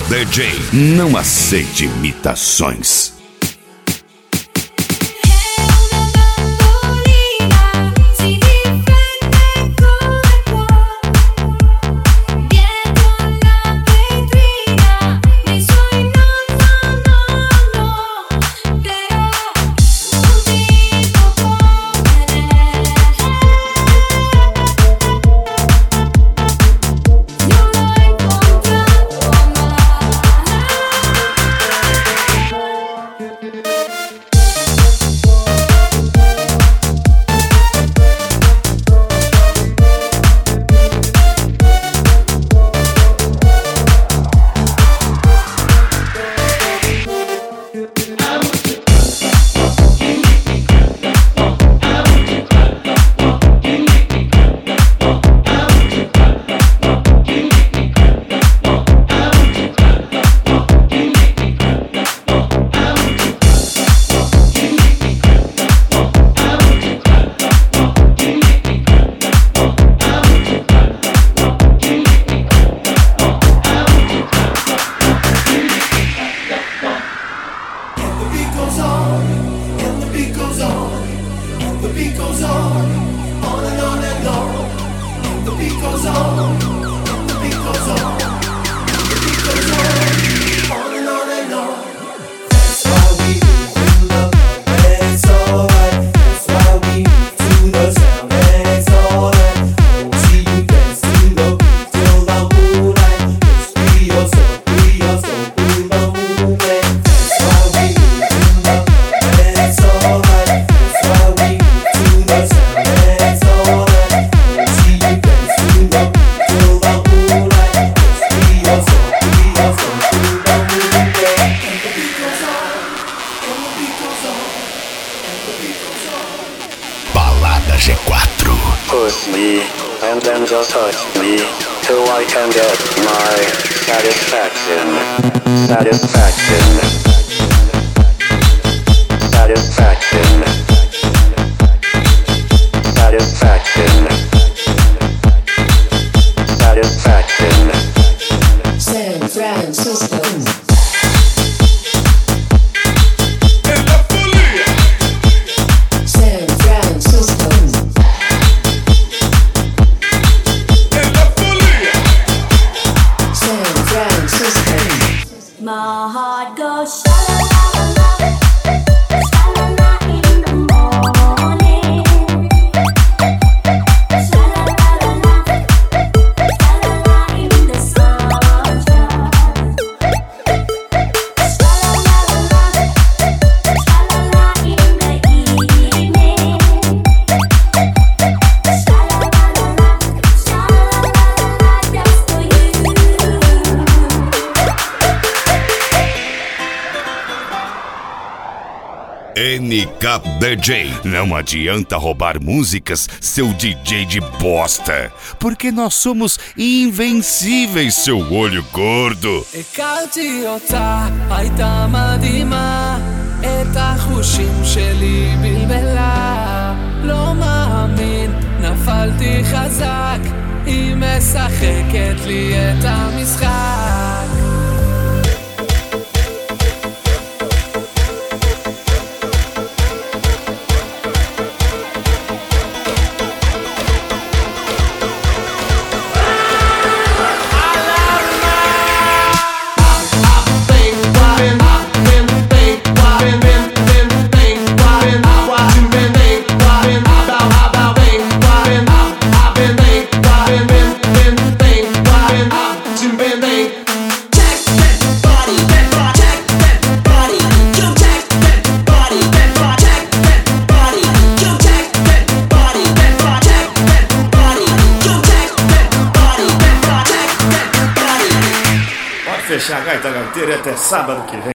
DJ. Não aceite imitações. Push me, and then just touch me, till I can get my satisfaction. Satisfaction. Satisfaction. Satisfaction. Satisfaction. San Francisco. My heart goes sha-la-la-la-la, sha-la-la in the morning. Sha-la-la-la-la, sha-la-la in the sunshine. Sha-la-la-la-la, sha-la-la in the evening. Sha-la-la-la-la, sha-la-la-la-la, just for you. NK DJ. Não adianta roubar músicas, seu DJ de bosta, porque nós somos invencíveis, seu olho gordo. הכרתי אותה, הייתה מדהימה, את החושים שלי בלבלה. לא מאמין, נפלתי חזק, היא משחקת לי את המשחק. Fechar a gaita gaiteira até sábado que vem.